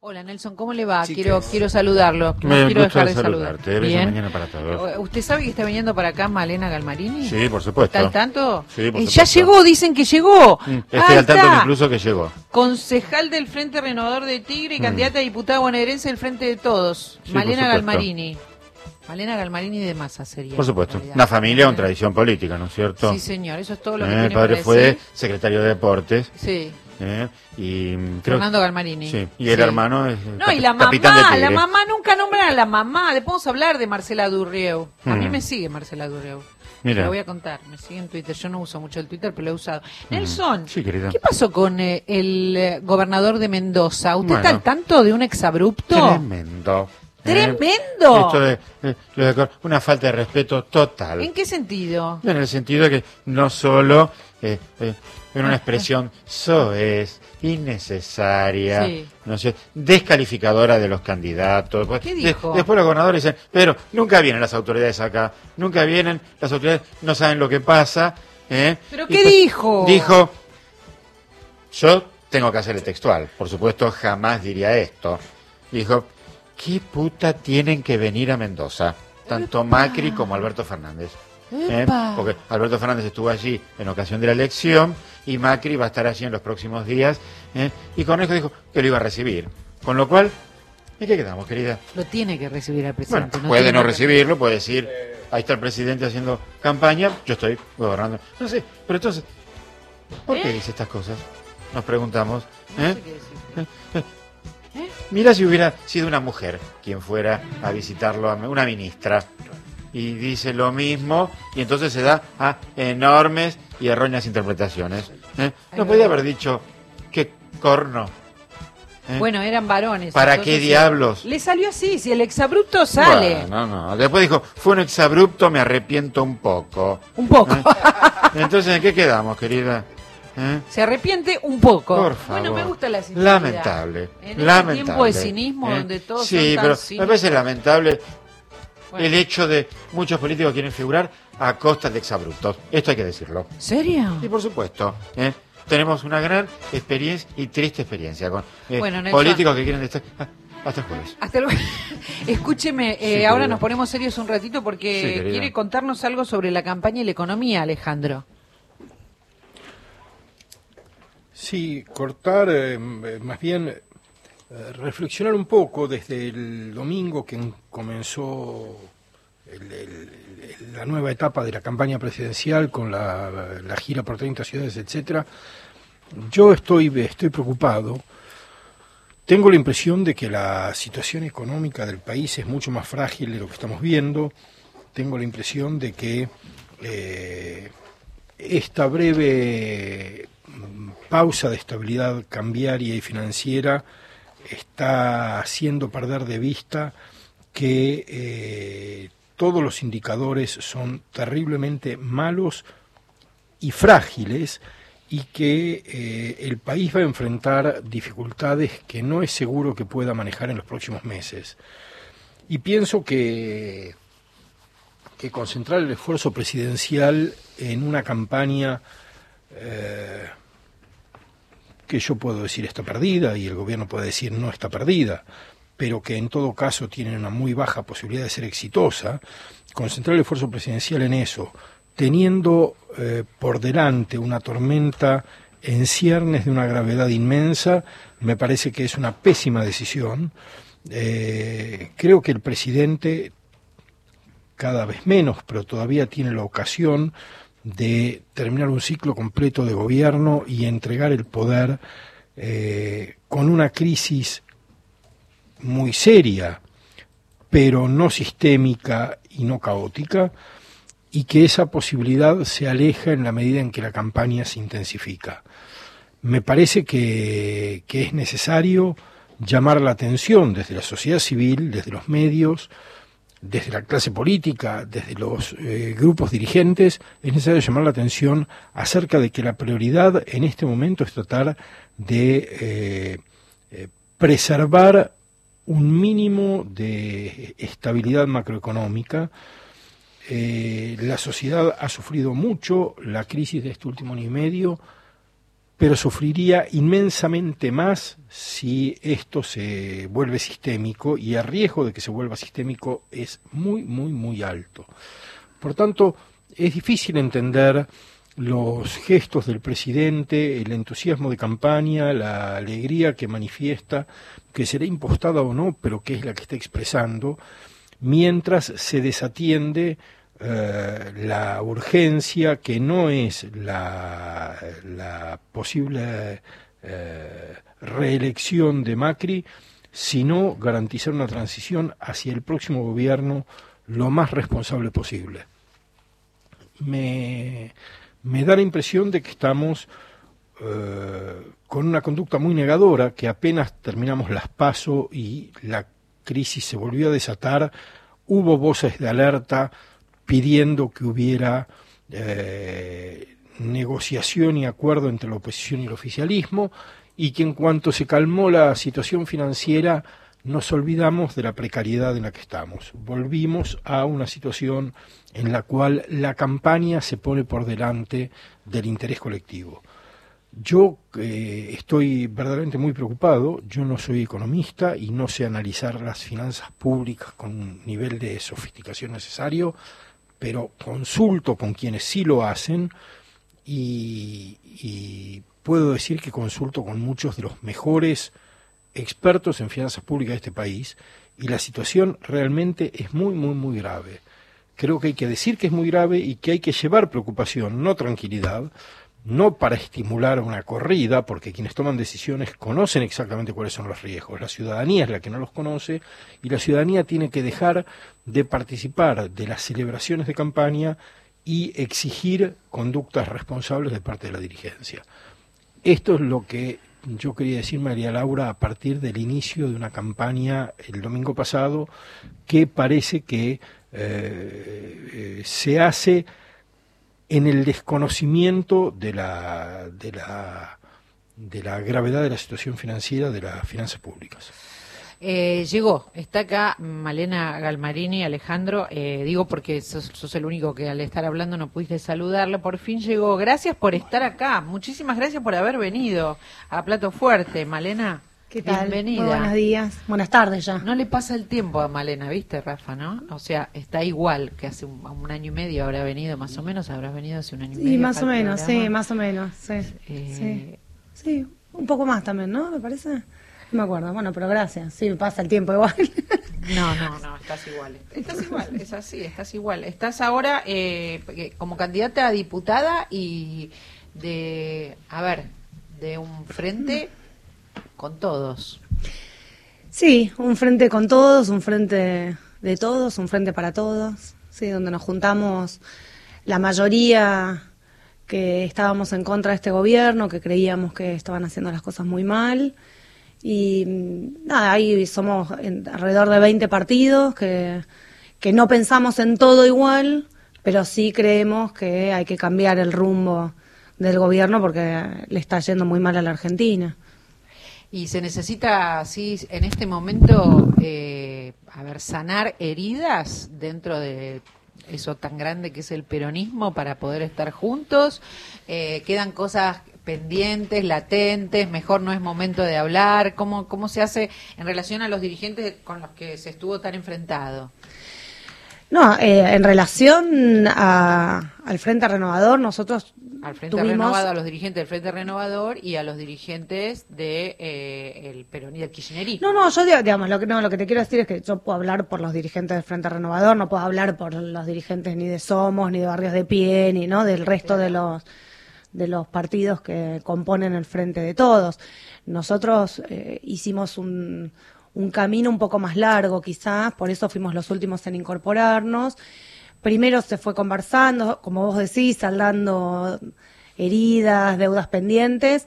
Hola Nelson, ¿cómo le va? Sí, quiero saludarlo. No Me quiero gusta dejar de saludarte. saludar. Bella Bien. mañana para todos. ¿Usted sabe que está viniendo para acá Malena Galmarini? Sí, por supuesto. ¿Está al tanto? Sí, por Ya supuesto. llegó, dicen que llegó. Estoy al tanto está. que incluso que llegó. Concejal del Frente Renovador de Tigre y candidata a diputada bonaerense del Frente de Todos. Sí, Malena por supuesto. Galmarini. Malena Galmarini de Massa sería. Por supuesto. en realidad. Una familia con tradición política, ¿no es cierto? Sí, señor, eso es todo lo que El tiene padre para fue decir. secretario de Deportes. Sí, Y creo Fernando Galmarini. Sí, y el Sí. hermano es No, y la capitán de mamá, Tigre. nunca nombran a la mamá. Después vamos a hablar de Marcela Durrieu. A mí Mm. me sigue Marcela Durrieu. Mira. Lo voy a contar, me sigue en Twitter. Yo no uso mucho el Twitter, pero lo he usado. Nelson, Sí, querida. ¿qué pasó con el gobernador de Mendoza? ¿Usted está Bueno. al tanto de un exabrupto? Tremendo. ¡Tremendo! Esto de una falta de respeto total. ¿En qué sentido? En el sentido de que no solo en una expresión soez, innecesaria, Sí. no sé, descalificadora de los candidatos. ¿Qué dijo? Después los gobernadores dicen, pero nunca vienen las autoridades acá, nunca vienen, las autoridades no saben lo que pasa. ¿Pero Y qué pues, dijo? Dijo, yo tengo que hacerle textual, por supuesto jamás diría esto. Dijo, ¿qué puta tienen que venir a Mendoza? Tanto Macri como Alberto Fernández. ¡Epa! Porque Alberto Fernández estuvo allí en ocasión de la elección y Macri va a estar allí en los próximos días. Y con eso dijo que lo iba a recibir. Con lo cual, ¿en qué quedamos, querida? Lo tiene que recibir al Bueno, presidente. puede tiene no que- recibirlo, puede decir, ahí está el presidente haciendo campaña, yo estoy gobernando. No sé, pero entonces, ¿por qué dice estas cosas? Nos preguntamos. No sé qué decir. Mira si hubiera sido una mujer quien fuera a visitarlo, una ministra, y dice lo mismo, y entonces se da a enormes y erróneas interpretaciones. No podía haber dicho, qué corno. Bueno, eran varones. ¿Para entonces, qué diablos? Le salió así, si el exabrupto sale. Bueno, no. Después dijo, fue un exabrupto, me arrepiento un poco. Un poco. Entonces, ¿en qué quedamos, querida? Se arrepiente un poco. Por favor. Bueno, me gusta la sinceridad. Lamentable. En lamentable. este tiempo de cinismo donde todos sí, son tan pero cínicos. me parece lamentable Bueno. el hecho de muchos políticos quieren figurar a costa de exabruptos. Esto hay que decirlo. ¿Serio? Y por supuesto, tenemos una gran experiencia y triste experiencia con Bueno, Nelson. políticos que quieren estar hasta el jueves. Hasta luego. Escúcheme, Sí, ahora querida. nos ponemos serios un ratito Sí, porque querida. quiere contarnos algo sobre la campaña y la economía, Alejandro. Sí, cortar, más bien reflexionar un poco desde el domingo que comenzó la nueva etapa de la campaña presidencial con la gira por 30 ciudades, etcétera. Yo estoy preocupado. Tengo la impresión de que la situación económica del país es mucho más frágil de lo que estamos viendo. Tengo la impresión de que esta breve pausa de estabilidad cambiaria y financiera está haciendo perder de vista que todos los indicadores son terriblemente malos y frágiles y que el país va a enfrentar dificultades que no es seguro que pueda manejar en los próximos meses. Y pienso que concentrar el esfuerzo presidencial en una campaña que yo puedo decir está perdida y el gobierno puede decir no está perdida, pero que en todo caso tiene una muy baja posibilidad de ser exitosa, concentrar el esfuerzo presidencial en eso, teniendo por delante una tormenta en ciernes de una gravedad inmensa, me parece que es una pésima decisión. Creo que el presidente, cada vez menos, pero todavía tiene la ocasión de terminar un ciclo completo de gobierno y entregar el poder con una crisis muy seria, pero no sistémica y no caótica, y que esa posibilidad se aleja en la medida en que la campaña se intensifica. Me parece que es necesario llamar la atención desde la sociedad civil, desde los medios, desde la clase política, desde los grupos dirigentes, es necesario llamar la atención acerca de que la prioridad en este momento es tratar de preservar un mínimo de estabilidad macroeconómica. La sociedad ha sufrido mucho la crisis de este último año y medio, pero sufriría inmensamente más si esto se vuelve sistémico, y el riesgo de que se vuelva sistémico es muy, muy, muy alto. Por tanto, es difícil entender los gestos del presidente, el entusiasmo de campaña, la alegría que manifiesta, que será impostada o no, pero que es la que está expresando, mientras se desatiende la urgencia, que no es la posible reelección de Macri, sino garantizar una transición hacia el próximo gobierno lo más responsable posible. Me da la impresión de que estamos con una conducta muy negadora, que apenas terminamos las PASO y la crisis se volvió a desatar, hubo voces de alerta pidiendo que hubiera negociación y acuerdo entre la oposición y el oficialismo, y que en cuanto se calmó la situación financiera nos olvidamos de la precariedad en la que estamos. Volvimos a una situación en la cual la campaña se pone por delante del interés colectivo. Yo estoy verdaderamente muy preocupado. Yo no soy economista y no sé analizar las finanzas públicas con un nivel de sofisticación necesario, pero consulto con quienes sí lo hacen y puedo decir que consulto con muchos de los mejores expertos en finanzas públicas de este país, y la situación realmente es muy, muy, muy grave. Creo que hay que decir que es muy grave y que hay que llevar preocupación, no tranquilidad, no para estimular una corrida, porque quienes toman decisiones conocen exactamente cuáles son los riesgos. La ciudadanía es la que no los conoce, y la ciudadanía tiene que dejar de participar de las celebraciones de campaña y exigir conductas responsables de parte de la dirigencia. Esto es lo que yo quería decir, María Laura, a partir del inicio de una campaña el domingo pasado, que parece que se hace en el desconocimiento de la gravedad de la situación financiera de las finanzas públicas. Llegó, está acá Malena Galmarini, Alejandro, digo porque sos el único que al estar hablando no pudiste saludarla, por fin llegó. Gracias por estar acá, muchísimas gracias por haber venido a Plato Fuerte. Malena, ¿qué tal? bienvenida. Muy buenos días, buenas tardes ya. No le pasa el tiempo a Malena, ¿viste, Rafa, no? O sea, está igual que hace un año y medio habrá venido, más o menos, habrás venido hace un año y medio. Sí, más o menos, sí. Sí, un poco más también, ¿no? Me parece. No me acuerdo, bueno, pero gracias. Sí, pasa el tiempo igual. No, estás igual. Estás igual, es así, estás igual. Estás ahora como candidata a diputada y de un frente con todos. Sí, un frente con todos, un frente de todos, un frente para todos. Sí, donde nos juntamos la mayoría que estábamos en contra de este gobierno, que creíamos que estaban haciendo las cosas muy mal. Y nada, ahí somos alrededor de 20 partidos que no pensamos en todo igual, pero sí creemos que hay que cambiar el rumbo del gobierno porque le está yendo muy mal a la Argentina. Y se necesita, así, en este momento, sanar heridas dentro de eso tan grande que es el peronismo para poder estar juntos. Quedan cosas pendientes, latentes, mejor no es momento de hablar. ¿Cómo se hace en relación a los dirigentes con los que se estuvo tan enfrentado? No, en relación al Frente Renovador, nosotros al Frente Renovado, a los dirigentes del Frente Renovador y a los dirigentes de el peronismo y del kirchnerismo. No, yo digamos, lo que te quiero decir es que yo puedo hablar por los dirigentes del Frente Renovador, no puedo hablar por los dirigentes ni de Somos, ni de Barrios de Pie, ni no del resto de los partidos que componen el Frente de Todos. Nosotros hicimos un camino un poco más largo quizás, por eso fuimos los últimos en incorporarnos. Primero se fue conversando, como vos decís, saldando heridas, deudas pendientes,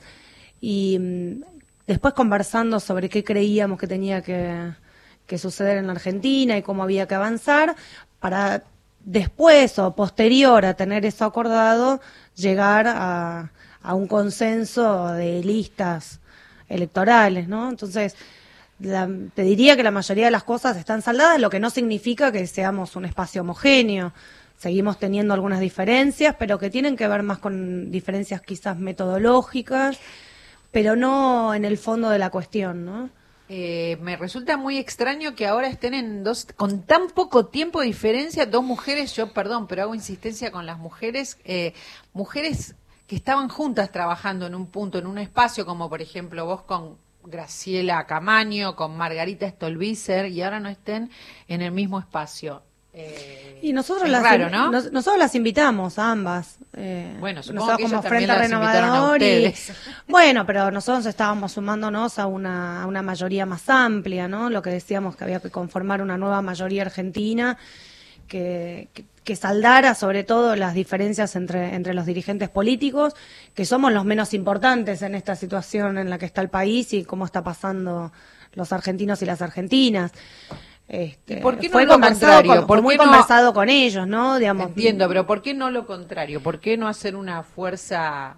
y después conversando sobre qué creíamos que tenía que suceder en la Argentina y cómo había que avanzar, para después o posterior a tener eso acordado, llegar a un consenso de listas electorales, ¿no? Entonces, te diría que la mayoría de las cosas están saldadas, lo que no significa que seamos un espacio homogéneo. seguimos teniendo algunas diferencias, pero que tienen que ver más con diferencias quizás metodológicas, pero no en el fondo de la cuestión, ¿no? Me resulta muy extraño que ahora estén con tan poco tiempo de diferencia, dos mujeres, yo perdón, pero hago insistencia con las mujeres, mujeres que estaban juntas trabajando en un punto, en un espacio, como por ejemplo vos con Graciela Camaño, con Margarita Stolbizer, y ahora no estén en el mismo espacio. Y nosotros raro, ¿no? nosotros las invitamos a ambas. Bueno, supongo nosotros que como ellos también Frente las invitaron a Renovador ustedes. Bueno, pero nosotros estábamos sumándonos a una mayoría más amplia, ¿no? Lo que decíamos que había que conformar una nueva mayoría argentina que saldara sobre todo las diferencias entre los dirigentes políticos, que somos los menos importantes en esta situación en la que está el país y cómo está pasando los argentinos y las argentinas. ¿Por qué no fue lo conversado contrario? fue muy conversado con ellos, ¿no? Digamos, entiendo, pero ¿por qué no lo contrario? ¿Por qué no hacer una fuerza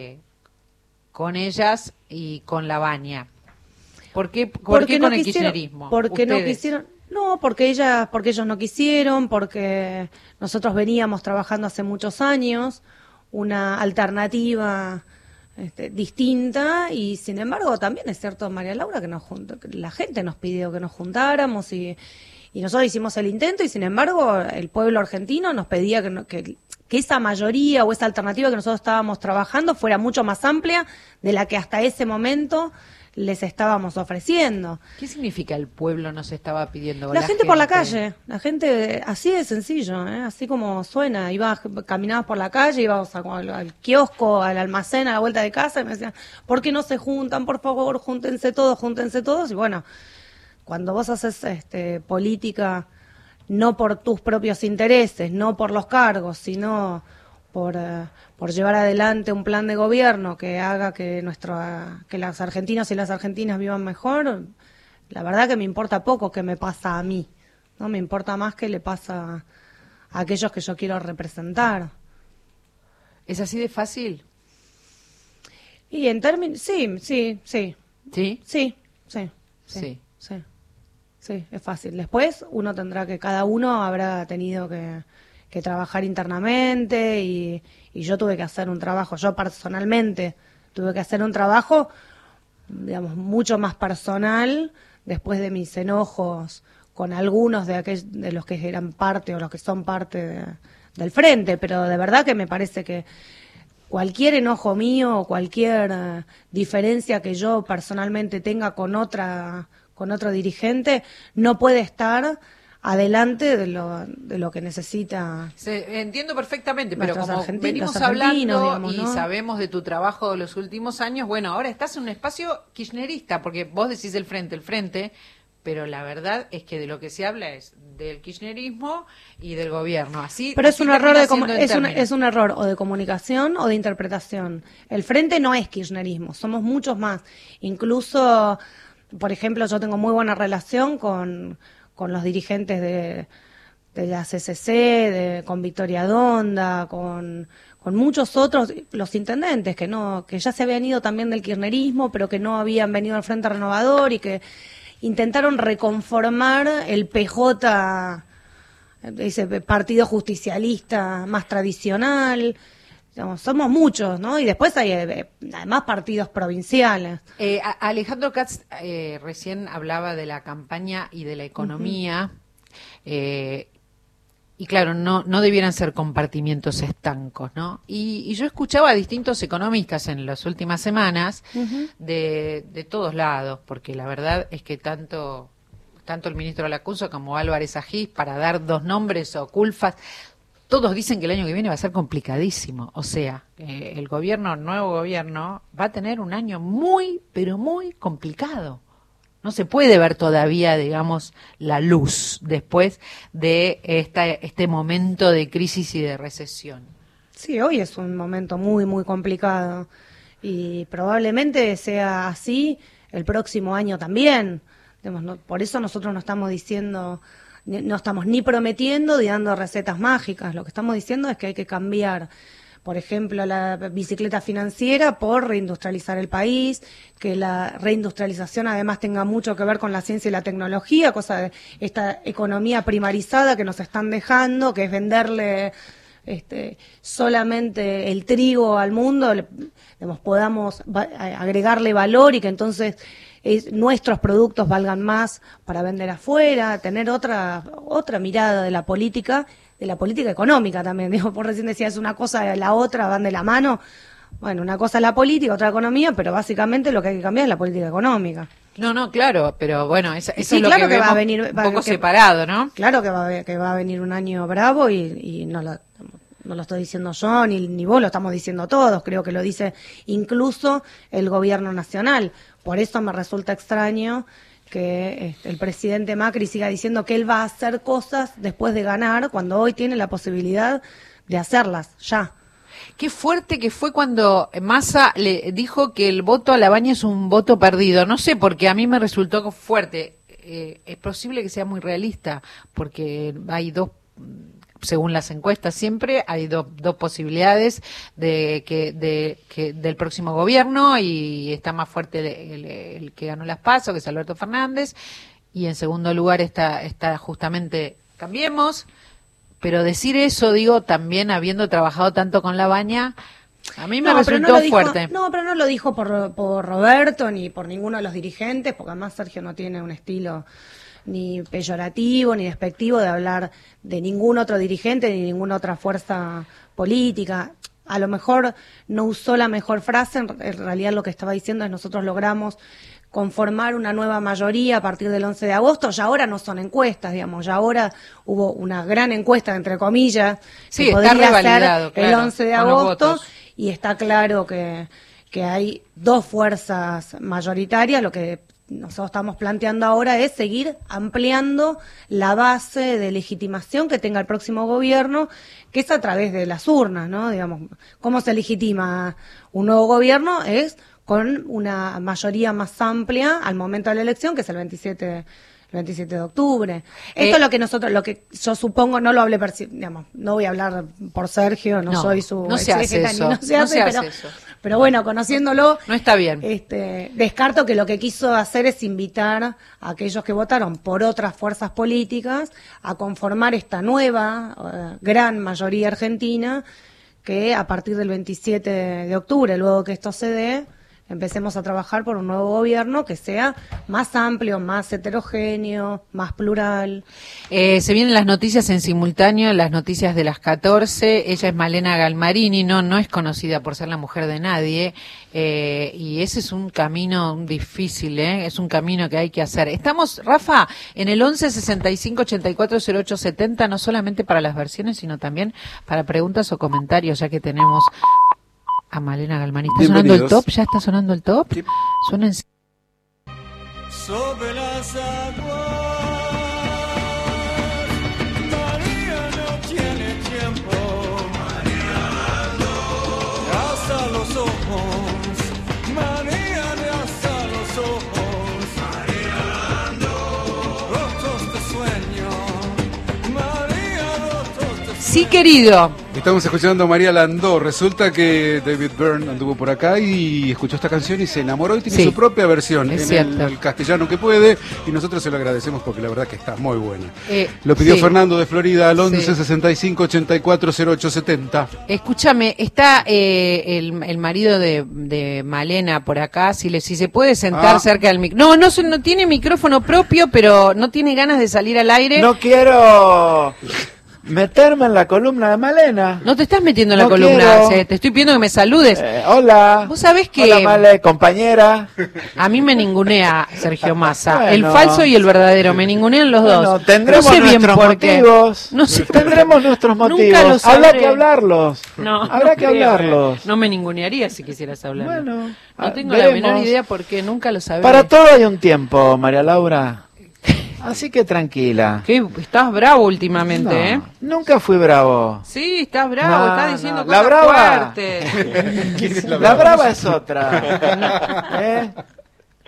con ellas y con la Baña? ¿Por qué con el kirchnerismo? Porque no Ustedes. quisieron. No, porque ellos no quisieron, porque nosotros veníamos trabajando hace muchos años una alternativa distinta, y sin embargo también es cierto, María Laura, que la gente nos pidió que nos juntáramos y nosotros hicimos el intento, y sin embargo el pueblo argentino nos pedía que esa mayoría o esa alternativa que nosotros estábamos trabajando fuera mucho más amplia de la que hasta ese momento les estábamos ofreciendo. ¿Qué significa el pueblo nos estaba pidiendo? La gente por la calle, la gente, así de sencillo, así como suena. Caminabas por la calle, ibas al kiosco, al almacén, a la vuelta de casa, y me decían, ¿por qué no se juntan? Por favor, júntense todos. Y bueno, cuando vos haces política no por tus propios intereses, no por los cargos, sino por llevar adelante un plan de gobierno que haga que los argentinos y las argentinas vivan mejor, la verdad que me importa poco qué me pasa a mí, ¿no? Me importa más qué le pasa a aquellos que yo quiero representar. ¿Es así de fácil? Y en términos, sí. ¿Sí? Sí, es fácil. Después cada uno habrá tenido que trabajar internamente, y yo tuve que hacer un trabajo, yo personalmente tuve que hacer un trabajo, digamos, mucho más personal después de mis enojos con algunos de los que eran parte o los que son parte del frente, pero de verdad que me parece que cualquier enojo mío o cualquier diferencia que yo personalmente tenga con otro dirigente no puede estar adelante de lo que necesita. Entiendo perfectamente, pero como venimos los hablando digamos, y ¿no? sabemos de tu trabajo de los últimos años, bueno, ahora estás en un espacio kirchnerista, porque vos decís el frente, pero la verdad es que de lo que se habla es del kirchnerismo y del gobierno. Pero es un error es un error o de comunicación o de interpretación. El frente no es kirchnerismo, somos muchos más. Incluso, por ejemplo, yo tengo muy buena relación con los dirigentes de la CCC, con Victoria Donda, con muchos otros, los intendentes que ya se habían ido también del kirchnerismo, pero que no habían venido al Frente Renovador y que intentaron reconformar el PJ, ese partido justicialista más tradicional. Digamos, somos muchos, ¿no? Y después hay además partidos provinciales. Alejandro Katz recién hablaba de la campaña y de la economía. Y claro, no debieran ser compartimientos estancos, ¿no? Y yo escuchaba a distintos economistas en las últimas semanas de todos lados, porque la verdad es que tanto el ministro Lacunzo como Álvarez Agís, para dar dos nombres, o Culfas, todos dicen que el año que viene va a ser complicadísimo. O sea, el nuevo gobierno, va a tener un año muy, pero muy complicado. No se puede ver todavía, digamos, la luz después de este momento de crisis y de recesión. Sí, hoy es un momento muy, muy complicado. Y probablemente sea así el próximo año también. Digamos, por eso nosotros no estamos diciendo... No estamos ni prometiendo ni dando recetas mágicas. Lo que estamos diciendo es que hay que cambiar por ejemplo, la bicicleta financiera por reindustrializar el país, que la reindustrialización además tenga mucho que ver con la ciencia y la tecnología, cosa de esta economía primarizada que nos están dejando, que es venderle solamente el trigo al mundo, podamos agregarle valor y que entonces nuestros productos valgan más para vender afuera, tener otra mirada de la política económica también. Digo, por recién decías una cosa y la otra van de la mano. Bueno, una cosa es la política, otra economía, pero básicamente lo que hay que cambiar es la política económica. No, claro, pero bueno, eso sí, es lo claro que va a vemos venir, un poco separado, ¿no? Claro que va a venir un año bravo y no lo estoy diciendo yo, ni vos, lo estamos diciendo todos, creo que lo dice incluso el gobierno nacional. Por eso me resulta extraño que el presidente Macri siga diciendo que él va a hacer cosas después de ganar, cuando hoy tiene la posibilidad de hacerlas, ya. Qué fuerte que fue cuando Massa le dijo que el voto a Labaña es un voto perdido. No sé, porque a mí me resultó fuerte. Es posible que sea muy realista, porque hay dos, según las encuestas siempre, hay dos posibilidades de que del próximo gobierno, y está más fuerte el que ganó las PASO, que es Alberto Fernández, y en segundo lugar está justamente Cambiemos. Pero decir eso, digo, también habiendo trabajado tanto con Labaña, a mí me resultó fuerte. No, pero no lo dijo por Roberto ni por ninguno de los dirigentes, porque además Sergio no tiene un estilo ni peyorativo ni despectivo de hablar de ningún otro dirigente ni ninguna otra fuerza política. A lo mejor no usó la mejor frase, en realidad lo que estaba diciendo es: nosotros logramos conformar una nueva mayoría a partir del 11 de agosto, ya ahora no son encuestas, digamos, ya ahora hubo una gran encuesta, entre comillas, sí, que podría ser claro, el 11 de agosto, y está claro que hay dos fuerzas mayoritarias. Lo que nosotros estamos planteando ahora es seguir ampliando la base de legitimación que tenga el próximo gobierno, que es a través de las urnas, ¿no? Digamos, ¿cómo se legitima un nuevo gobierno? Es con una mayoría más amplia al momento de la elección, que es el 27 de octubre. Esto es lo que yo supongo, no lo hablé, digamos, no voy a hablar por Sergio, no soy su no se hace eso, no se hace eso. Pero bueno, conociéndolo, no está bien. Descarto que lo que quiso hacer es invitar a aquellos que votaron por otras fuerzas políticas a conformar esta nueva gran mayoría argentina, que a partir del 27 de octubre, luego que esto se dé, empecemos a trabajar por un nuevo gobierno que sea más amplio, más heterogéneo, más plural. Se vienen las noticias en simultáneo, las noticias de las 14. Ella es Malena Galmarini, no es conocida por ser la mujer de nadie, y ese es un camino difícil, es un camino que hay que hacer. Estamos, Rafa, en el 11 65 84 08 70, no solamente para las versiones, sino también para preguntas o comentarios, ya que tenemos a Malena Galmarini. ¿Está sonando el top? ¿Ya está sonando el top? Sí. Suena en... Sobre las aguas, María no tiene tiempo. María no. Alza los ojos, María le alza los ojos. María no. Rotos de sueño, María rotos de sueño. Sí, querido. Estamos escuchando a María Landó. Resulta que David Byrne anduvo por acá y escuchó esta canción y se enamoró y tiene su propia versión en el castellano que puede, y nosotros se lo agradecemos porque la verdad que está muy buena. Lo pidió Fernando de Florida al 11 65 84 08 70. Escúchame, está el marido de Malena por acá, si se puede sentar cerca del micrófono. No tiene micrófono propio, pero no tiene ganas de salir al aire. No quiero meterme en la columna de Malena. No te estás metiendo en la columna, te estoy pidiendo que me saludes. Hola. Vos sabés que... Hola, Male, compañera. A mí me ningunea Sergio Massa. Bueno, el falso y el verdadero, me ningunean los dos. Tendremos no sé nuestros motivos. No sé tendremos nuestros motivos. Nunca lo sabré. Habrá que hablarlos. Habrá que hablarlos. No me ningunearía si quisieras hablar. Bueno, no tengo la menor idea porque nunca lo sabré. Para todo hay un tiempo, María Laura. Así que tranquila. ¿Qué? Estás bravo últimamente, Nunca fui bravo. Sí, estás bravo, estás diciendo la cosas brava. fuertes. La brava es otra.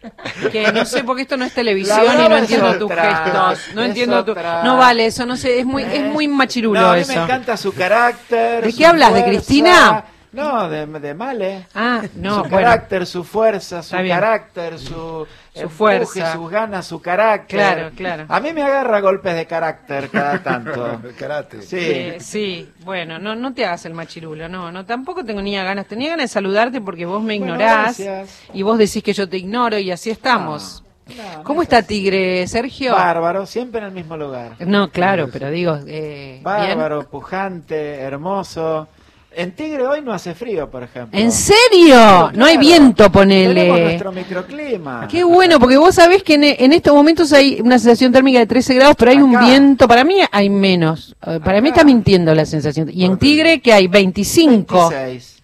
Que no sé, porque esto no es televisión La brava y no es entiendo tus otra, gestos. No es entiendo tu... otra. No vale, eso no sé, es muy machirulo No, a mí eso. me encanta su carácter. ¿De su qué hablas? ¿De fuerza. Cristina? No, de Male. Ah, no, Su bueno. carácter, su fuerza, su Está bien. carácter, su empuje, fuerza. sus ganas, su carácter. Claro. A mí me agarra golpes de carácter cada tanto. Karate. Sí. Sí, bueno, no te hagas el machirulo, no, tampoco tenía ganas de saludarte porque vos me Bueno, ignorás gracias. y vos decís que yo te ignoro y así estamos. No, ¿Cómo no está es así. Tigre, Sergio? Bárbaro, siempre en el mismo lugar. No, claro, pero digo, Bárbaro, pujante, hermoso. En Tigre hoy no hace frío, por ejemplo. ¿bien? ¿En serio? Claro, No hay viento, Tenemos ponele. nuestro microclima. Qué bueno, porque vos sabés que en estos momentos hay una sensación térmica de 13 grados, pero hay un Acá. viento, para mí hay menos. Para mí Acá. está mintiendo la sensación. Y en Tigre que hay 25. 26.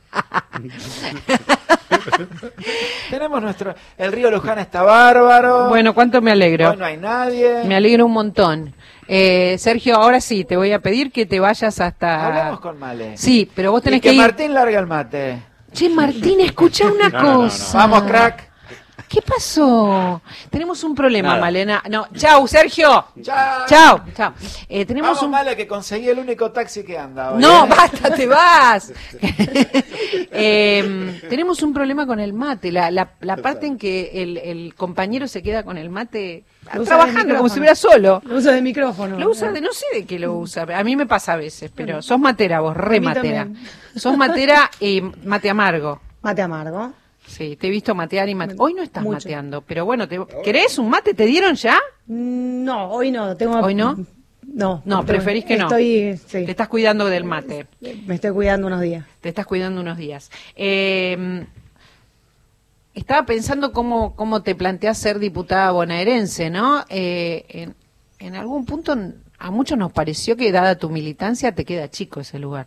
Tenemos el río Luján está bárbaro. Bueno, cuánto me alegro. Hoy no hay nadie. Me alegro un montón. Sergio, ahora sí, te voy a pedir que te vayas hasta... Hablamos con Male. Sí, pero vos tenés Y que que ir... Martín larga el mate. Che, Martín, escucha una cosa. Vamos, crack. ¿Qué pasó? Tenemos un problema, Nada. Malena. No, chau, Sergio. Chao. Chau. Tenemos Vamos, un... Male, que conseguí el único taxi que anda hoy. No, ¿eh? basta, te vas. Tenemos un problema con el mate. La parte en que el compañero se queda con el mate Lo usa de trabajando como micrófono. si estuviera solo. Lo uso de micrófono. Lo usa no sé de qué lo usa. A mí me pasa a veces, pero sos matera vos, re A mí matera. también. Sos matera y mate amargo. Mate amargo. Sí, te he visto matear y matear. Hoy no estás Mucho. mateando, pero bueno, ¿querés un mate? ¿Te dieron ya? No, hoy no. ¿Hoy no? No. No, preferís que no. Sí. Te estás cuidando del mate. Me estoy cuidando unos días. Te estás cuidando unos días. Estaba pensando cómo te planteás ser diputada bonaerense, ¿no? En algún punto a muchos nos pareció que dada tu militancia te queda chico ese lugar.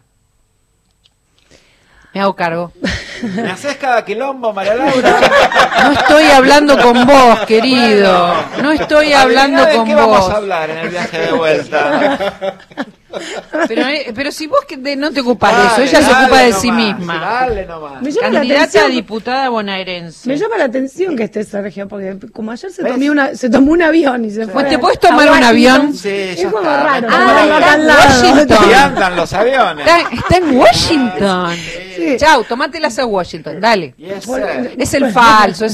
Me hago cargo. ¿Me haces cada quilombo, María Laura? No estoy hablando con vos, querido. No estoy hablando ¿De con qué vos. vamos a hablar en el viaje de vuelta? Pero si vos no te ocupás de eso, Dale, ella se ocupa de nomás, sí misma. Dale nomás. Me llama la Candidata a atención. diputada bonaerense. Me llama la atención que esté Sergio, porque como ayer ¿Ves? se tomó un avión y se fue. ¿Te podés a tomar un Washington. avión? Sí, Es ya como está. raro. Me Ah, parece tomarlo está acá en al lado. Washington. Y andan los aviones. Está en Washington. Sí. Chau, tomatelas a Washington, dale. Yes, sir. Es el falso.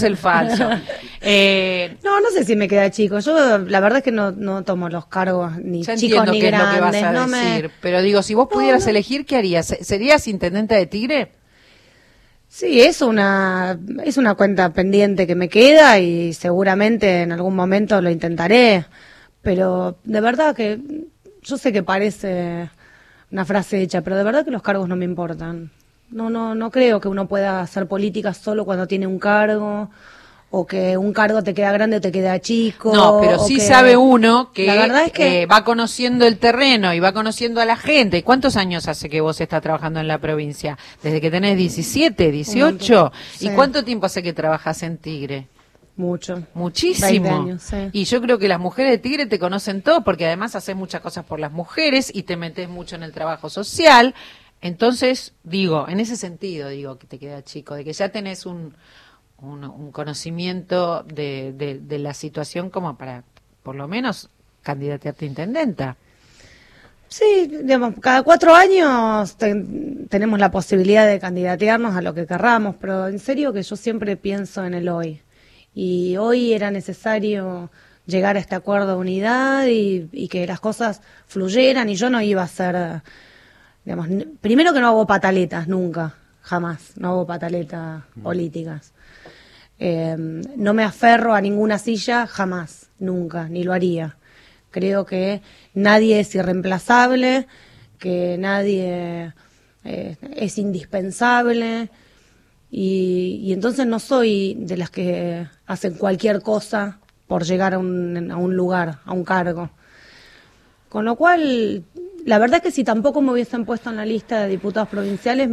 No sé si me queda chico. Yo la verdad es que no tomo los cargos ni Ya chicos entiendo ni qué es lo que vas grandes. a no decir, pero digo, si vos pudieras elegir, ¿qué harías? ¿Serías intendente de Tigre? Sí, es una cuenta pendiente que me queda y seguramente en algún momento lo intentaré. Pero de verdad que yo sé que parece una frase hecha, pero de verdad que los cargos no me importan. No creo que uno pueda hacer política solo cuando tiene un cargo, o que un cargo te queda grande o te queda chico. No, pero o sí que- sabe uno que, La verdad es que va conociendo el terreno y va conociendo a la gente. ¿Cuántos años hace que vos estás trabajando en la provincia? ¿Desde que tenés 17, 18? Sí. ¿Y cuánto tiempo hace que trabajas en Tigre? mucho. Muchísimo. 20 años, sí. Y yo creo que las mujeres de Tigre te conocen todo, porque además haces muchas cosas por las mujeres y te metes mucho en el trabajo social. Entonces, en ese sentido, que te queda chico, de que ya tenés un conocimiento de la situación como para, por lo menos, candidatearte a intendenta. Sí, digamos, cada 4 años tenemos la posibilidad de candidatearnos a lo que querramos, pero en serio que yo siempre pienso en el hoy. Y hoy era necesario llegar a este acuerdo de unidad y que las cosas fluyeran, y yo no iba a ser, digamos, primero que no hago pataletas, nunca, jamás, no hago pataletas políticas. No me aferro a ninguna silla, jamás, nunca, ni lo haría. Creo que nadie es irreemplazable, que nadie es indispensable, y entonces no soy de las que hacen cualquier cosa por llegar a un lugar, a un cargo. Con lo cual, la verdad es que si tampoco me hubiesen puesto en la lista de diputados provinciales,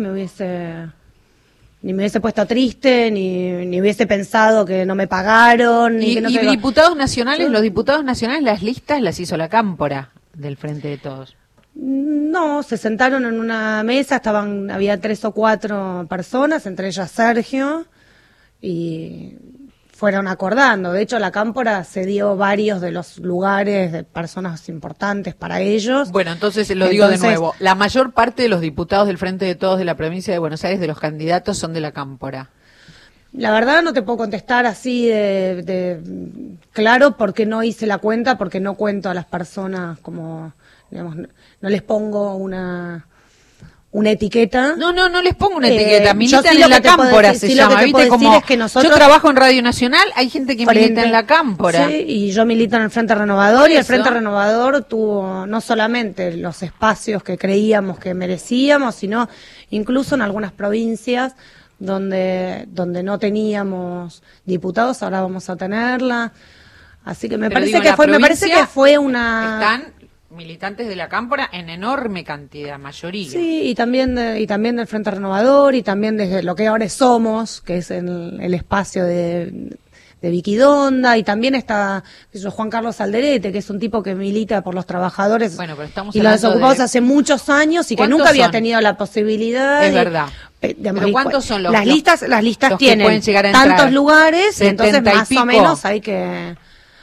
ni me hubiese puesto triste, ni hubiese pensado que no me pagaron. Ni Y que no sé qué. diputados nacionales, los diputados nacionales, las listas las hizo la Cámpora del Frente de Todos. No, se sentaron en una mesa, había 3 o 4 personas, entre ellas Sergio, y fueron acordando. De hecho, la Cámpora cedió varios de los lugares de personas importantes para ellos. Bueno, entonces digo de nuevo, la mayor parte de los diputados del Frente de Todos de la provincia de Buenos Aires, de los candidatos, son de la Cámpora. La verdad no te puedo contestar así de claro, porque no hice la cuenta, porque no cuento a las personas como, digamos, no les pongo una etiqueta. No les pongo una etiqueta, militan sí en la Cámpora, se llama, ¿viste? Como yo trabajo en Radio Nacional, hay gente que milita en la Cámpora. Sí, y yo milito en el Frente Renovador, y el Frente Renovador tuvo no solamente los espacios que creíamos que merecíamos, sino incluso en algunas provincias donde no teníamos diputados, ahora vamos a tenerla. Así que me parece que fue una... Están militantes de la Cámpora en enorme cantidad, mayoría. Sí, y también del Frente Renovador, y también desde lo que ahora es Somos, que es el espacio de Vicky Donda, y también está Juan Carlos Alderete, que es un tipo que milita por los trabajadores y los desocupados hace muchos años, y que nunca había tenido la posibilidad. Es verdad. ¿Pero cuántos son las listas tienen pueden llegar a tantos lugares, entonces más pico. O menos hay que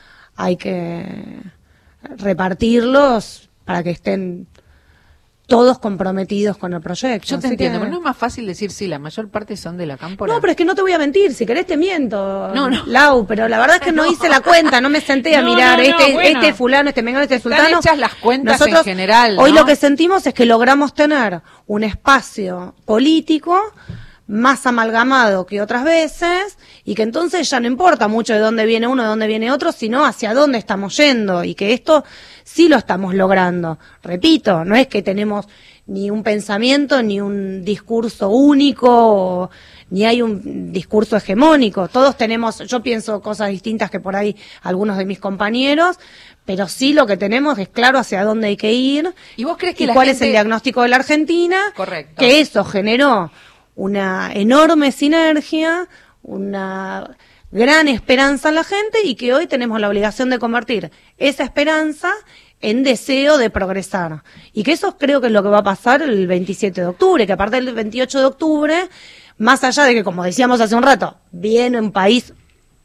repartirlos para que estén todos comprometidos con el proyecto. Yo te entiendo, pero no es más fácil decir sí, la mayor parte son de la Cámpora. No, pero es que no te voy a mentir, si querés te miento, no. Lau, pero la verdad es que no hice la cuenta, no me senté a mirar este fulano, este mengano, este sultano. Están hechas las cuentas. Nosotros, en general, hoy lo que sentimos es que logramos tener un espacio político más amalgamado que otras veces, y que entonces ya no importa mucho de dónde viene uno, de dónde viene otro, sino hacia dónde estamos yendo, y que esto sí lo estamos logrando. Repito, no es que tenemos ni un pensamiento, ni un discurso único, ni hay un discurso hegemónico. Todos tenemos, yo pienso cosas distintas que por ahí algunos de mis compañeros, pero sí lo que tenemos es claro hacia dónde hay que ir. ¿Y vos crees que cuál es el diagnóstico de la Argentina? Correcto. Que eso generó una enorme sinergia, una gran esperanza en la gente, y que hoy tenemos la obligación de convertir esa esperanza en deseo de progresar. Y que eso creo que es lo que va a pasar el 27 de octubre, que aparte del 28 de octubre, más allá de que, como decíamos hace un rato, viene un país,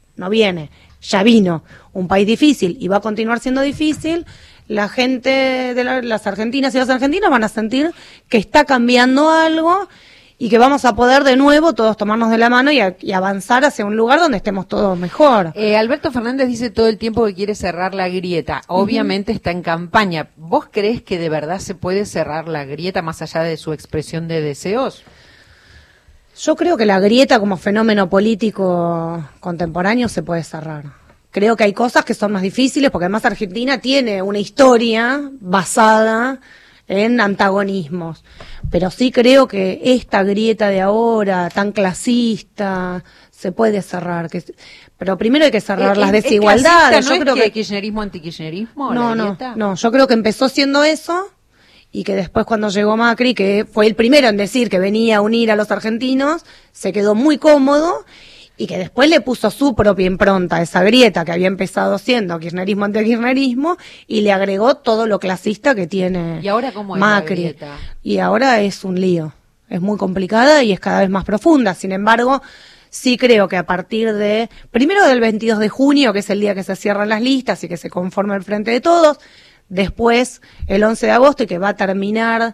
ya vino un país difícil y va a continuar siendo difícil, la gente las argentinas y los argentinos van a sentir que está cambiando algo, y que vamos a poder de nuevo todos tomarnos de la mano y avanzar hacia un lugar donde estemos todos mejor. Alberto Fernández dice todo el tiempo que quiere cerrar la grieta. Obviamente está en campaña. ¿Vos creés que de verdad se puede cerrar la grieta más allá de su expresión de deseos? Yo creo que la grieta como fenómeno político contemporáneo se puede cerrar. Creo que hay cosas que son más difíciles, porque además Argentina tiene una historia basada en antagonismos, pero sí creo que esta grieta de ahora, tan clasista, se puede cerrar. Pero primero hay que cerrar las desigualdades. ¿No yo creo que kirchnerismo, antikirchnerismo? No, yo creo que empezó siendo eso, y que después cuando llegó Macri, que fue el primero en decir que venía a unir a los argentinos, se quedó muy cómodo, y que después le puso su propia impronta a esa grieta que había empezado siendo kirchnerismo ante kirchnerismo, y le agregó todo lo clasista que tiene. ¿Y ahora cómo es Macri? La grieta? Y ahora es un lío, es muy complicada y es cada vez más profunda. Sin embargo, sí creo que a partir primero del 22 de junio, que es el día que se cierran las listas y que se conforma el Frente de Todos, después el 11 de agosto, y que va a terminar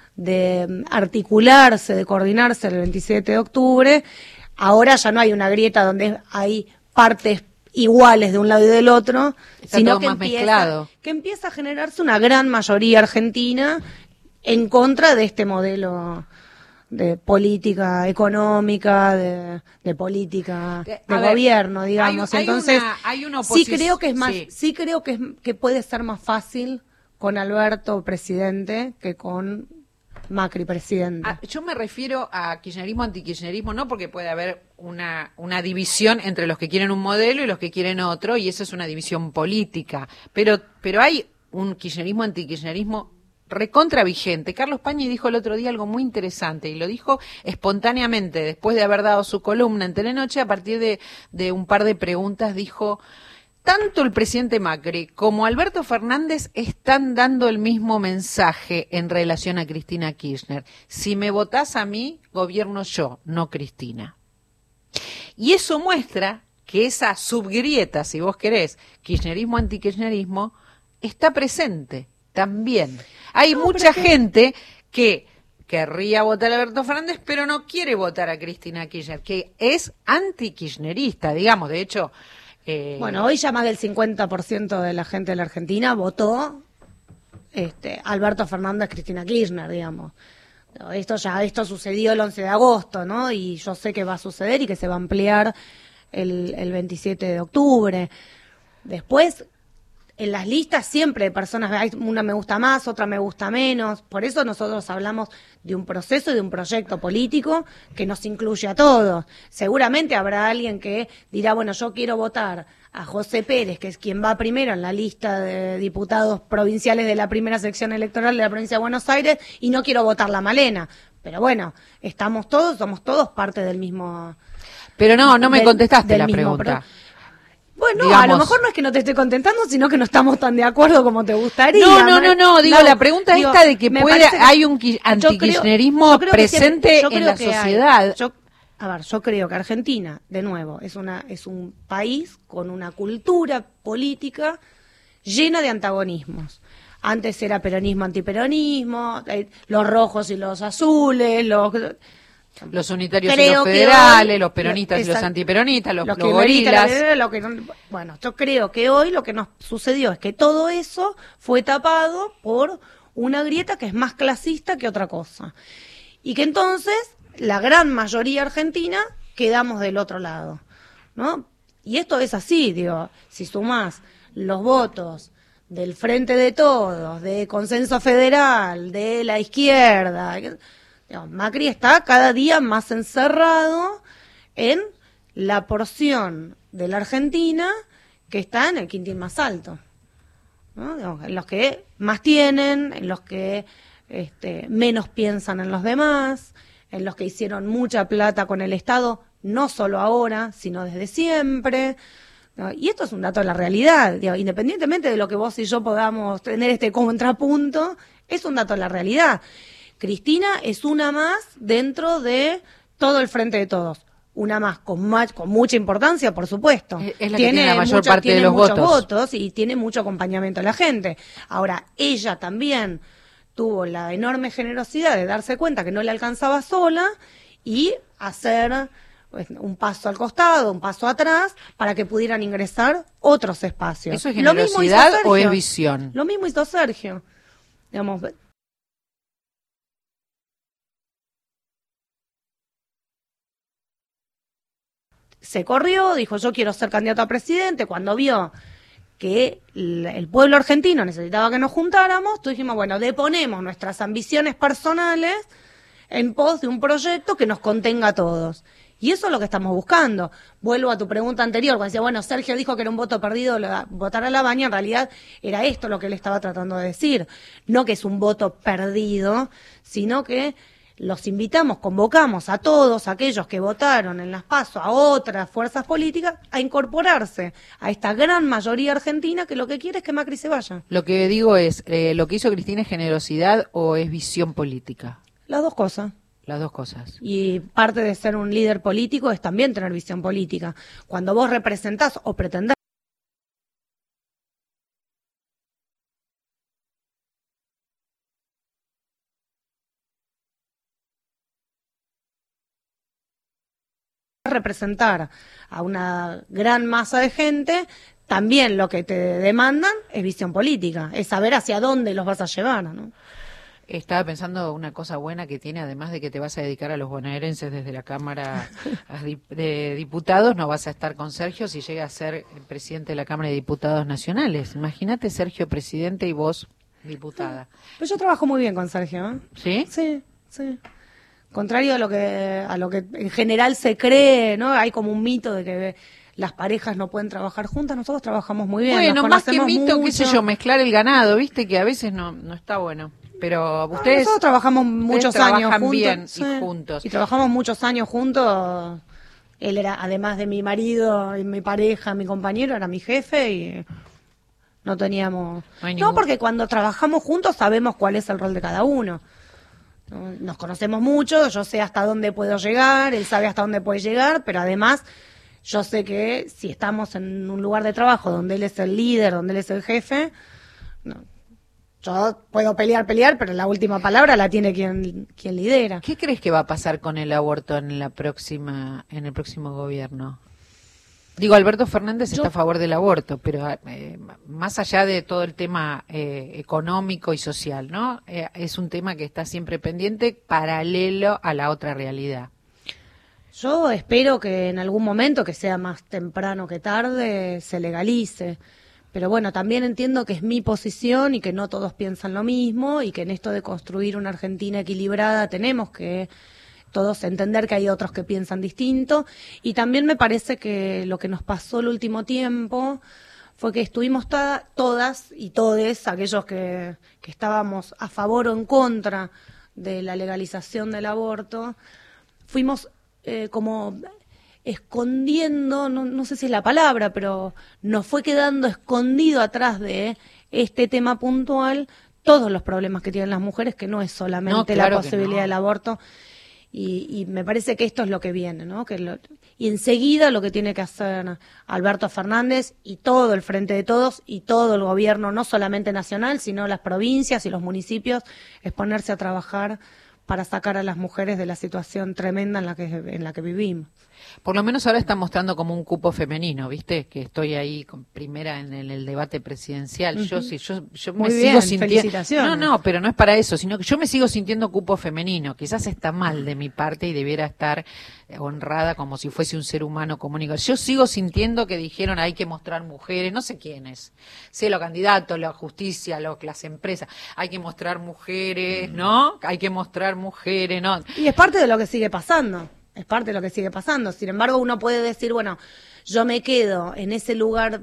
de articularse, de coordinarse el 27 de octubre, ahora ya no hay una grieta donde hay partes iguales de un lado y del otro, sino que empieza a generarse una gran mayoría argentina en contra de este modelo de política económica, de política de gobierno, digamos. Entonces, sí creo que es más, sí creo que puede ser más fácil con Alberto presidente que con Macri presidente. Yo me refiero a kirchnerismo, antikirchnerismo, no porque puede haber una división entre los que quieren un modelo y los que quieren otro, y esa es una división política, pero hay un kirchnerismo, antikirchnerismo recontra vigente. Carlos Pañi dijo el otro día algo muy interesante, y lo dijo espontáneamente después de haber dado su columna en Telenoche. A partir de un par de preguntas dijo: tanto el presidente Macri como Alberto Fernández están dando el mismo mensaje en relación a Cristina Kirchner. Si me votás a mí, gobierno yo, no Cristina. Y eso muestra que esa subgrieta, si vos querés, kirchnerismo, antikirchnerismo, está presente también. Hay mucha gente que querría votar a Alberto Fernández, pero no quiere votar a Cristina Kirchner, que es antikirchnerista, digamos. De hecho, bueno, hoy ya más del 50% de la gente de la Argentina votó Alberto Fernández, Cristina Kirchner, digamos. Esto sucedió el 11 de agosto, ¿no? Y yo sé que va a suceder y que se va a ampliar el 27 de octubre. Después, en las listas siempre hay personas, una me gusta más, otra me gusta menos. Por eso nosotros hablamos de un proceso y de un proyecto político que nos incluye a todos. Seguramente habrá alguien que dirá, bueno, yo quiero votar a José Pérez, que es quien va primero en la lista de diputados provinciales de la primera sección electoral de la provincia de Buenos Aires, y no quiero votar la Malena. Pero bueno, somos todos parte del mismo... Pero no me contestaste la pregunta. Bueno, digamos, a lo mejor no es que no te esté contentando, sino que no estamos tan de acuerdo como te gustaría. No, digo, la pregunta esta de que hay un antikirchnerismo presente en la sociedad. Yo creo que Argentina, de nuevo, es un país con una cultura política llena de antagonismos. Antes era peronismo, antiperonismo, los rojos y los azules, los unitarios y los federales, los peronistas y los antiperonistas, los gorilas. Bueno, yo creo que hoy lo que nos sucedió es que todo eso fue tapado por una grieta que es más clasista que otra cosa. Y que entonces la gran mayoría argentina quedamos del otro lado, ¿no? Y esto es así, digo, si sumás los votos del Frente de Todos, de Consenso Federal, de la izquierda... Macri está cada día más encerrado en la porción de la Argentina que está en el quintil más alto, ¿no? En los que más tienen, en los que menos piensan en los demás, en los que hicieron mucha plata con el Estado, no solo ahora, sino desde siempre, ¿no? Y esto es un dato de la realidad, digo, independientemente de lo que vos y yo podamos tener este contrapunto, es un dato de la realidad. Cristina es una más dentro de todo el Frente de Todos. Una más con mucha importancia, por supuesto. Es la que tiene la mayor parte de los votos y tiene mucho acompañamiento de la gente. Ahora, ella también tuvo la enorme generosidad de darse cuenta que no le alcanzaba sola y hacer un paso al costado, un paso atrás, para que pudieran ingresar otros espacios. ¿Eso es generosidad o es visión? Lo mismo hizo Sergio. Digamos, se corrió, dijo yo quiero ser candidato a presidente. Cuando vio que el pueblo argentino necesitaba que nos juntáramos, dijimos, bueno, deponemos nuestras ambiciones personales en pos de un proyecto que nos contenga a todos. Y eso es lo que estamos buscando. Vuelvo a tu pregunta anterior, cuando decía, bueno, Sergio dijo que era un voto perdido votar a la baña, en realidad era esto lo que él estaba tratando de decir. No que es un voto perdido, sino que los invitamos, convocamos a todos aquellos que votaron en las PASO, a otras fuerzas políticas, a incorporarse a esta gran mayoría argentina que lo que quiere es que Macri se vaya. Lo que digo es, ¿lo que hizo Cristina es generosidad o es visión política? Las dos cosas. Las dos cosas. Y parte de ser un líder político es también tener visión política. Cuando vos representás o pretendés representar a una gran masa de gente, también lo que te demandan es visión política, es saber hacia dónde los vas a llevar, ¿no? Estaba pensando una cosa buena que tiene, además de que te vas a dedicar a los bonaerenses desde la Cámara de Diputados, no vas a estar con Sergio si llega a ser el presidente de la Cámara de Diputados Nacionales. Imagínate Sergio presidente y vos diputada. Pero yo trabajo muy bien con Sergio, ¿eh? ¿Sí? Sí, sí. Contrario a lo que en general se cree, ¿no? Hay como un mito de que las parejas no pueden trabajar juntas. Nosotros trabajamos muy bien. Bueno, más que mito, qué sé yo, mezclar el ganado, viste, que a veces no está bueno. Pero ustedes... Nosotros trabajamos muchos años juntos. Bien sí, y juntos. Y trabajamos muchos años juntos. Él era, además de mi marido y mi pareja, mi compañero, era mi jefe y no teníamos... No, porque cuando trabajamos juntos sabemos cuál es el rol de cada uno. Nos conocemos mucho, yo sé hasta dónde puedo llegar, él sabe hasta dónde puede llegar, pero además yo sé que si estamos en un lugar de trabajo donde él es el líder, donde él es el jefe, no, yo puedo pelear, pero la última palabra la tiene quien lidera. ¿Qué crees que va a pasar con el aborto en el próximo gobierno? Digo, Alberto Fernández está a favor del aborto, pero más allá de todo el tema económico y social, ¿no? Es un tema que está siempre pendiente, paralelo a la otra realidad. Yo espero que en algún momento, que sea más temprano que tarde, se legalice. Pero bueno, también entiendo que es mi posición y que no todos piensan lo mismo y que en esto de construir una Argentina equilibrada tenemos que todos entender que hay otros que piensan distinto. Y también me parece que lo que nos pasó el último tiempo fue que estuvimos todas y todes, aquellos que estábamos a favor o en contra de la legalización del aborto, fuimos como escondiendo, no sé si es la palabra, pero nos fue quedando escondido atrás de este tema puntual todos los problemas que tienen las mujeres, que no es solamente la posibilidad del aborto. Y me parece que esto es lo que viene, ¿no? Y enseguida lo que tiene que hacer Alberto Fernández y todo el Frente de Todos y todo el gobierno, no solamente nacional, sino las provincias y los municipios, es ponerse a trabajar para sacar a las mujeres de la situación tremenda en la que vivimos. Por lo menos ahora está mostrando como un cupo femenino, ¿viste? Que estoy ahí primera en el debate presidencial. Yo me sigo sintiendo. Felicitaciones. No, pero no es para eso, sino que yo me sigo sintiendo cupo femenino. Quizás está mal de mi parte y debiera estar honrada como si fuese un ser humano común. Yo sigo sintiendo que dijeron hay que mostrar mujeres, no sé quiénes, sé los candidatos, la justicia, las empresas, hay que mostrar mujeres, ¿no? Hay que mostrar mujeres, ¿no? Y es parte de lo que sigue pasando. Es parte de lo que sigue pasando. Sin embargo, uno puede decir, bueno, yo me quedo en ese lugar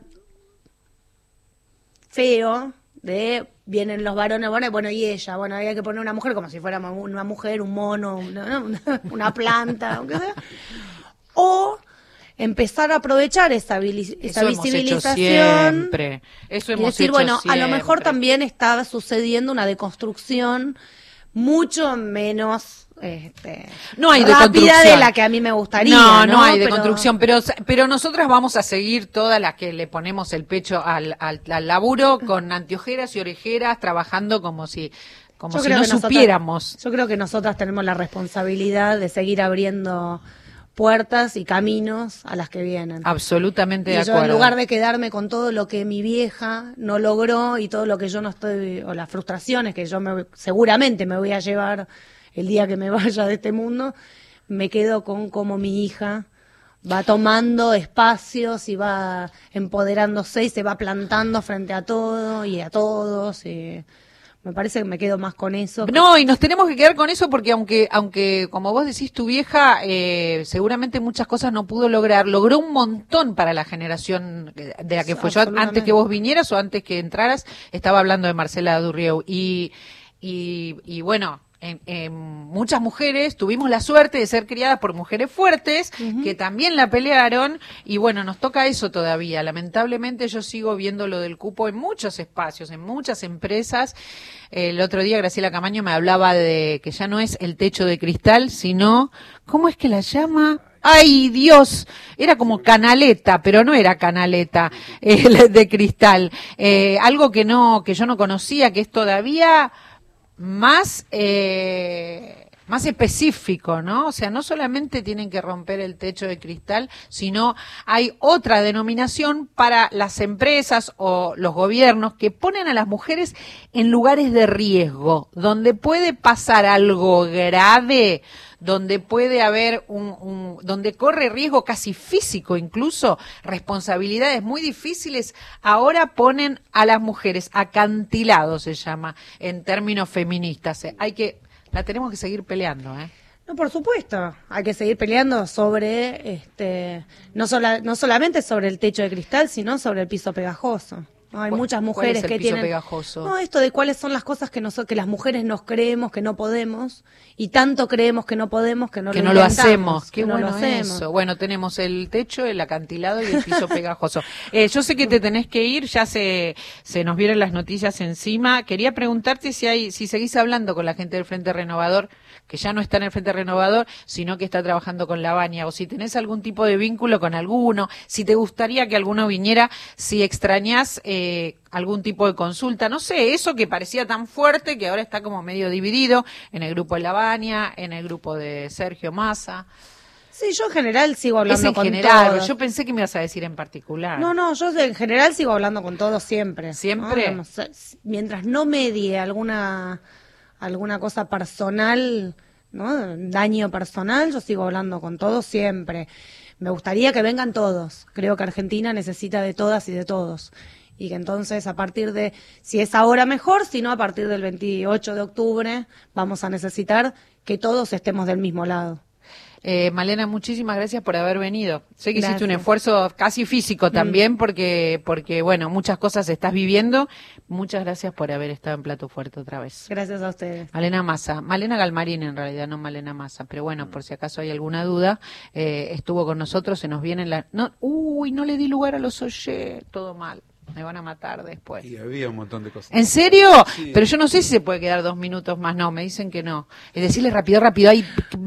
feo de vienen los varones, bueno, y ella, bueno, había que poner una mujer como si fuera una mujer, un mono, una planta, aunque sea. O empezar a aprovechar esa visibilización. Siempre. Eso hemos y decir, hecho bueno, siempre. A lo mejor también está sucediendo una deconstrucción mucho menos no hay rápida de la que a mí me gustaría. No hay deconstrucción, pero nosotras vamos a seguir todas las que le ponemos el pecho al laburo con anteojeras y orejeras, trabajando como si no supiéramos. Yo creo que nosotras tenemos la responsabilidad de seguir abriendo puertas y caminos a las que vienen. Absolutamente de y acuerdo. Yo en lugar de quedarme con todo lo que mi vieja no logró y todo lo que yo no estoy, o las frustraciones que yo seguramente me voy a llevar el día que me vaya de este mundo, me quedo con cómo mi hija va tomando espacios y va empoderándose y se va plantando frente a todo y a todos. Me parece que me quedo más con eso. No, y nos tenemos que quedar con eso porque aunque como vos decís, tu vieja seguramente muchas cosas no pudo lograr, logró un montón para la generación de la que fue yo. Antes que vos vinieras o antes que entraras, estaba hablando de Marcela Durrieu y bueno, muchas mujeres tuvimos la suerte de ser criadas por mujeres fuertes que también la pelearon y bueno, nos toca eso todavía. Lamentablemente yo sigo viendo lo del cupo en muchos espacios, en muchas empresas. El otro día Graciela Camaño me hablaba de que ya no es el techo de cristal, sino, ¿cómo es que la llama? ¡Ay, Dios! Era como canaleta, pero no era canaleta de cristal. Algo que yo no conocía, que es todavía más específico, ¿no? O sea, no solamente tienen que romper el techo de cristal, sino hay otra denominación para las empresas o los gobiernos que ponen a las mujeres en lugares de riesgo, donde puede pasar algo grave, donde puede haber donde corre riesgo casi físico, incluso responsabilidades muy difíciles. Ahora ponen a las mujeres acantilados, se llama en términos feministas. La tenemos que seguir peleando, ¿eh? No, por supuesto, hay que seguir peleando sobre no solamente sobre el techo de cristal, sino sobre el piso pegajoso. No, hay muchas mujeres ¿Cuál es el que piso tienen pegajoso? no, esto de cuáles son las cosas que las mujeres nos creemos que no podemos y tanto creemos que no podemos que no que lo no lo intentamos, hacemos. Qué que no bueno lo hacemos. eso. Bueno, tenemos el techo, el acantilado y el piso pegajoso. Yo sé que te tenés que ir, ya se nos vienen las noticias encima. Quería preguntarte si seguís hablando con la gente del Frente Renovador, que ya no está en el Frente Renovador, sino que está trabajando con La Baña, o si tenés algún tipo de vínculo con alguno, si te gustaría que alguno viniera, si extrañás algún tipo de consulta, no sé, eso que parecía tan fuerte que ahora está como medio dividido en el grupo de La Baña, en el grupo de Sergio Massa. Sí, yo en general sigo hablando Es en con general, todos. yo pensé que me ibas a decir en particular. No, yo en general sigo hablando con todos siempre. ¿Siempre? ¿No? Digamos, mientras no medie alguna cosa personal, ¿no? Daño personal, yo sigo hablando con todos siempre. Me gustaría que vengan todos. Creo que Argentina necesita de todas y de todos. Y que entonces a partir de, si es ahora mejor, si no a partir del 28 de octubre vamos a necesitar que todos estemos del mismo lado. Malena, muchísimas gracias por haber venido. Sé que hiciste un Gracias. esfuerzo casi físico también porque bueno, muchas cosas estás viviendo. Muchas gracias por haber estado en Plato Fuerte otra vez. Gracias a ustedes. Malena Massa, Malena Galmarín en realidad, no Malena Massa, pero bueno, por si acaso hay alguna duda, estuvo con nosotros, se nos viene no le di lugar a los oyentes, todo mal. Me van a matar después. Y había un montón de cosas. ¿En serio? Sí. Pero yo no sé si se puede quedar 2 minutos más. No, me dicen que no. Es decirle rápido, hay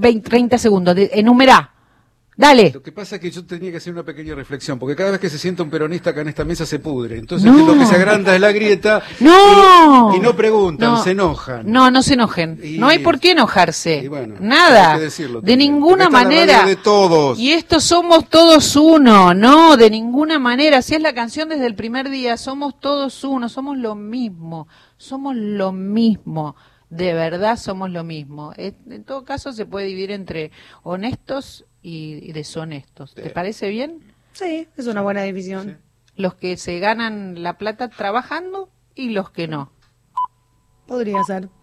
30 segundos. Enumerá. Dale. Lo que pasa es que yo tenía que hacer una pequeña reflexión, porque cada vez que se sienta un peronista acá en esta mesa se pudre. Entonces No. lo que se agranda es la grieta. ¡No! Y no preguntan, No. se enojan. No se enojen. Y- No hay por qué enojarse. y bueno, Nada. hay que decirlo De también. ninguna Porque esta es la manera. radio de todos. Y esto somos todos uno. No, de ninguna manera. Si es la canción desde el primer día, somos todos uno, somos lo mismo. Somos lo mismo. De verdad somos lo mismo. En todo caso se puede dividir entre honestos y deshonestos. ¿Te parece bien? Sí, es una buena división. Los que se ganan la plata trabajando y los que no. Podría ser.